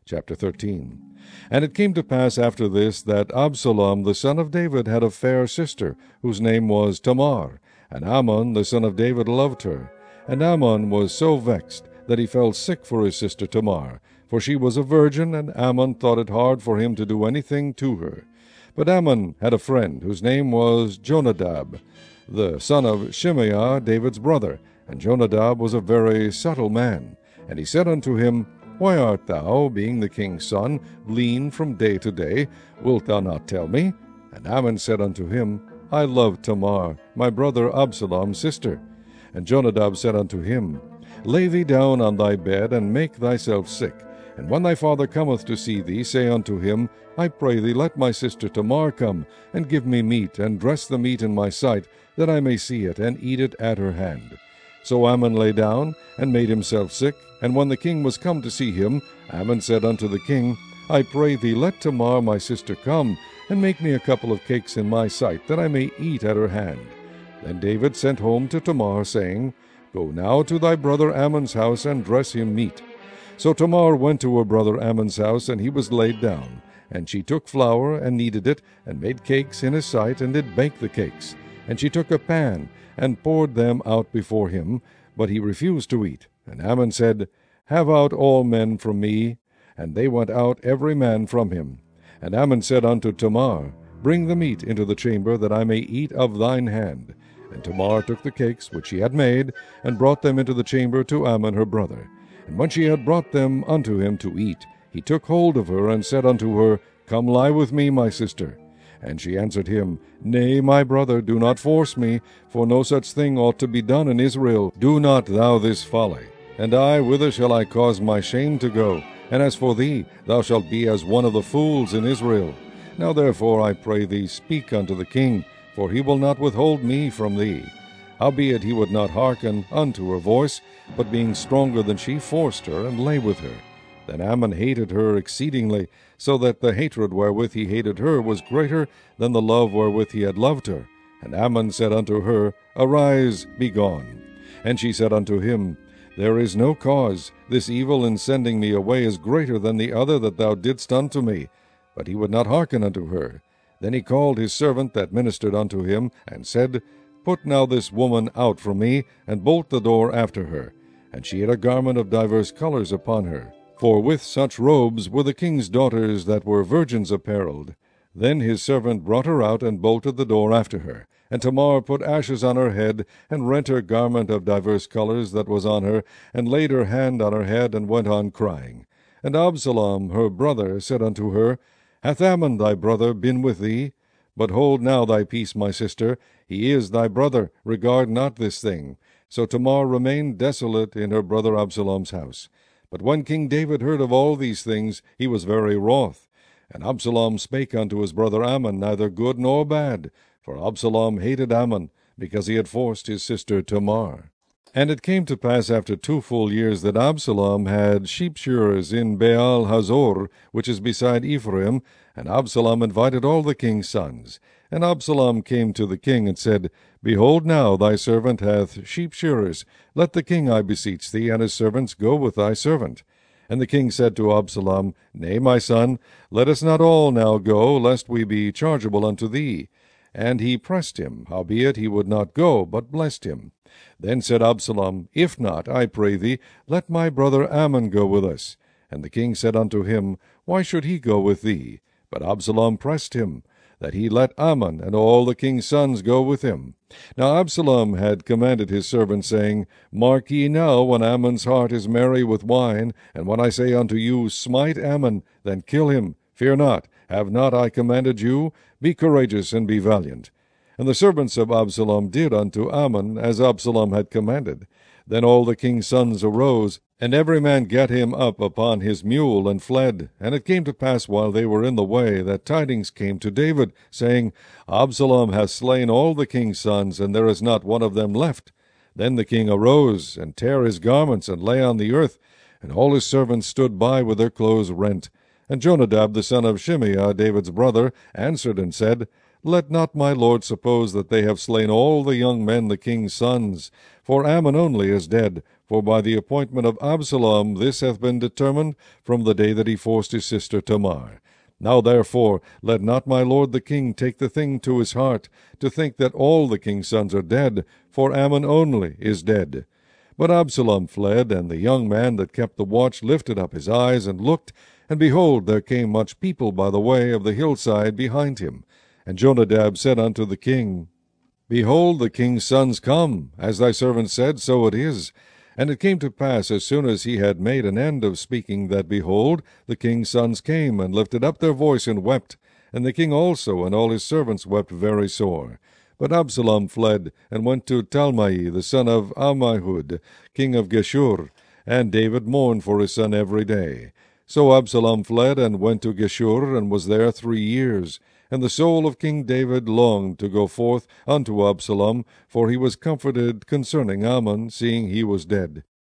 Chapter 13. And it came to pass after this that Absalom the son of David had a fair sister, whose name was Tamar. And Amnon the son of David loved her. And Amnon was so vexed that he fell sick for his sister Tamar, for she was a virgin, and Amnon thought it hard for him to do anything to her. But Amnon had a friend, whose name was Jonadab, the son of Shimeah, David's brother. And Jonadab was a very subtle man. And he said unto him, Why art thou, being the king's son, lean from day to day? Wilt thou not tell me? And Amnon said unto him, I love Tamar, my brother Absalom's sister. And Jonadab said unto him, Lay thee down on thy bed, and make thyself sick. And when thy father cometh to see thee, say unto him, I pray thee, let my sister Tamar come, and give me meat, and dress the meat in my sight, that I may see it, and eat it at her hand. So Amnon lay down, and made himself sick. And when the king was come to see him, Amnon said unto the king, I pray thee, let Tamar my sister come, and make me a couple of cakes in my sight, that I may eat at her hand. Then David sent home to Tamar, saying, Go now to thy brother Amnon's house, and dress him meat. So Tamar went to her brother Amnon's house, and he was laid down. And she took flour, and kneaded it, and made cakes in his sight, and did bake the cakes. And she took a pan, and poured them out before him, but he refused to eat. And Amnon said, Have out all men from me. And they went out every man from him. And Amnon said unto Tamar, Bring the meat into the chamber, that I may eat of thine hand. And Tamar took the cakes which she had made, and brought them into the chamber to Amnon her brother. And when she had brought them unto him to eat, he took hold of her, and said unto her, Come lie with me, my sister. And she answered him, Nay, my brother, do not force me, for no such thing ought to be done in Israel. Do not thou this folly. And I, whither shall I cause my shame to go? And as for thee, thou shalt be as one of the fools in Israel. Now therefore, I pray thee, speak unto the king, for he will not withhold me from thee. Howbeit he would not hearken unto her voice, but being stronger than she, forced her, and lay with her. Then Amnon hated her exceedingly, so that the hatred wherewith he hated her was greater than the love wherewith he had loved her. And Amnon said unto her, Arise, be gone. And she said unto him, There is no cause. This evil in sending me away is greater than the other that thou didst unto me. But he would not hearken unto her. Then he called his servant that ministered unto him, and said, Put now this woman out from me, and bolt the door after her. And she had a garment of divers colors upon her. For with such robes were the king's daughters that were virgins apparelled. Then his servant brought her out, and bolted the door after her. And Tamar put ashes on her head, and rent her garment of divers colors that was on her, and laid her hand on her head, and went on crying. And Absalom her brother said unto her, Hath Amnon thy brother been with thee? But hold now thy peace, my sister. He is thy brother. Regard not this thing. So Tamar remained desolate in her brother Absalom's house. But when King David heard of all these things, he was very wroth. And Absalom spake unto his brother Amnon neither good nor bad, for Absalom hated Amnon, because he had forced his sister Tamar. And it came to pass after 2 full years that Absalom had sheep shearers in Baal Hazor, which is beside Ephraim, and Absalom invited all the king's sons. And Absalom came to the king, and said, Behold now, thy servant hath sheep shearers. Let the king, I beseech thee, and his servants go with thy servant. And the king said to Absalom, Nay, my son, let us not all now go, lest we be chargeable unto thee. And he pressed him, howbeit he would not go, but blessed him. Then said Absalom, If not, I pray thee, let my brother Amnon go with us. And the king said unto him, Why should he go with thee? But Absalom pressed him, that he let Amnon and all the king's sons go with him. Now Absalom had commanded his servants, saying, Mark ye now, when Amnon's heart is merry with wine, and when I say unto you, Smite Amnon, then kill him. Fear not, have not I commanded you? Be courageous and be valiant. And the servants of Absalom did unto Amnon as Absalom had commanded. Then all the king's sons arose, and every man gat him up upon his mule, and fled. And it came to pass, while they were in the way, that tidings came to David, saying, Absalom hath slain all the king's sons, and there is not one of them left. Then the king arose, and tare his garments, and lay on the earth, and all his servants stood by with their clothes rent. And Jonadab the son of Shimeah, David's brother, answered and said, Let not my lord suppose that they have slain all the young men the king's sons. For Amnon only is dead, For by the appointment of Absalom this hath been determined from the day that he forced his sister Tamar. Now therefore let not my lord the king take the thing to his heart, to think that all the king's sons are dead, for Ammon only is dead. But Absalom fled, and the young man that kept the watch lifted up his eyes and looked, and behold, there came much people by the way of the hillside behind him. And Jonadab said unto the king, Behold, the king's sons come, as thy servant said, so it is. And it came to pass, as soon as he had made an end of speaking, that, behold, the king's sons came, and lifted up their voice, and wept. And the king also and all his servants wept very sore. But Absalom fled, and went to Talmai, the son of Ammihud, king of Geshur. And David mourned for his son every day. So Absalom fled, and went to Geshur, and was there 3 years. And the soul of King David longed to go forth unto Absalom, for he was comforted concerning Ammon, seeing he was dead.